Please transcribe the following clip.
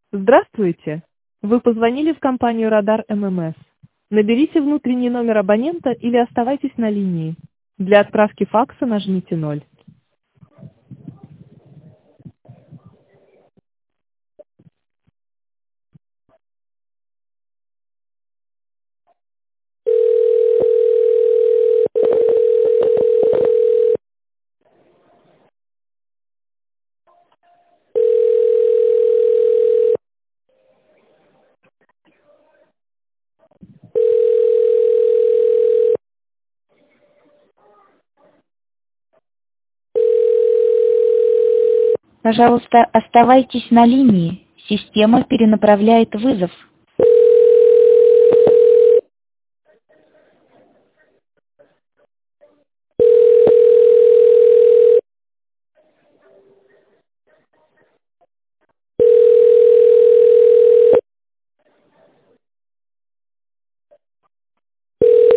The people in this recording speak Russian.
Здравствуйте! Вы позвонили в компанию «Радар ММС». Наберите внутренний номер абонента или оставайтесь на линии. Для отправки факса нажмите 0. Пожалуйста, оставайтесь на линии. Система перенаправляет вызов.